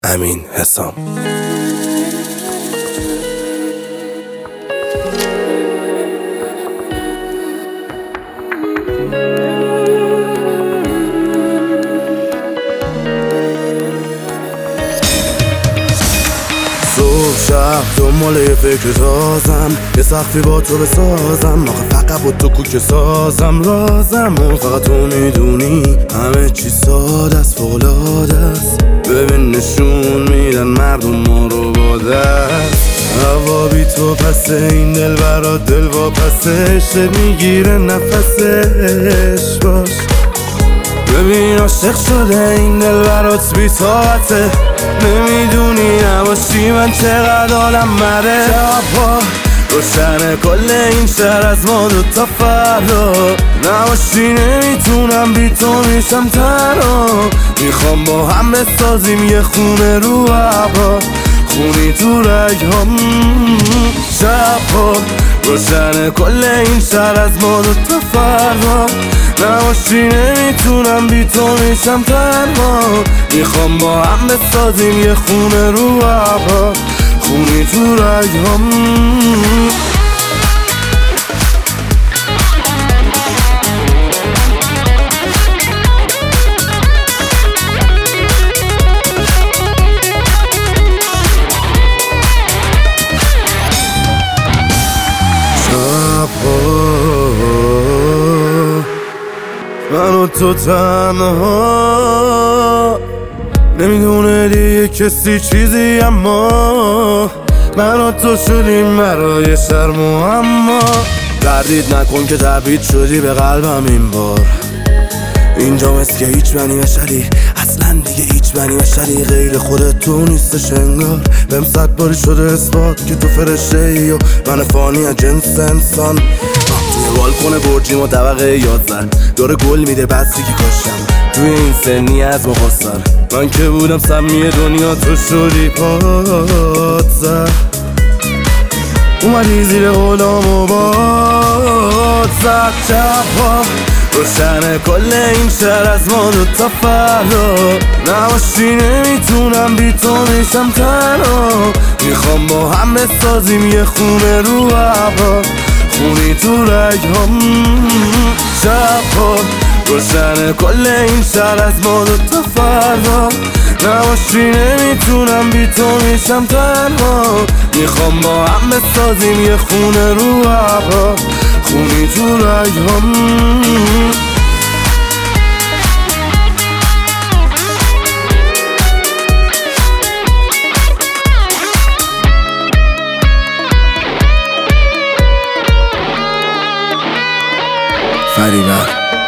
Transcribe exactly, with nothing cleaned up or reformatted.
امین حسام. صبح شب دنبال یه فکر تازم، یه سخفی با تو بسازم، آخه فقط با تو کوک سازم رازم و فقط تو میدونی همه چی ساده است، فولاده است. ببین نشون میدن مردم ما رو با دست، هوا بی تو پسه، این دل برات دل واپسش میگیره نفسش باش. ببین عاشق شده این دل برات بی طاقته، نمیدونی نباشی من چقدر حالم مره. شبها روشنه کل این شهر از ما دوتا فردا، نباشی نمیتونم بی تو میشم تنها. میخوام با هم بسازیم یه خونه رو هوا، خونی تو رگهام. شبها روشنه کل این شهر از ما دوتا فردا، نباشی نمیتونم بی تو میشم تنها. میخوام با هم بسازیم یه خونه رو هوا، خونی تو رگهام. من و تو تنها، نمیدونه دیگه کسی چیزی، اما من و تو شدیم برای شرم و اما. دردید نکن که تبعید شدی به قلبم این بار، اینجا مثل که هیچ بنی بشری، اصلا دیگه هیچ بنی بشری غیر خودت تو نیستش انگار. بهم صد باری شده اثبات که تو فرشته ای و من فانی از جنس انسان. توی بالکن برجیم و طبقه یازده داره گل میده بسی که کاشتم توی این سنی از مخاصر. من که بودم سمی دنیا، تو شدی پات زد، اومدی زیر غلام و باد زد. شبها روشنه کل این شهر از ما دوتا فردا، نباشی نمیتونم بی تو میشم تنها. میخوام با هم بسازیم یه خونه رو هوا، خونی تو رگهام. شبها روشنه کل این شهر از ما دوتا فردا، نباشی نمیتونم بی تو میشم تنها. میخوام با هم بسازیم یه خونه رو هوا، خونی تو رگهام. فریبرز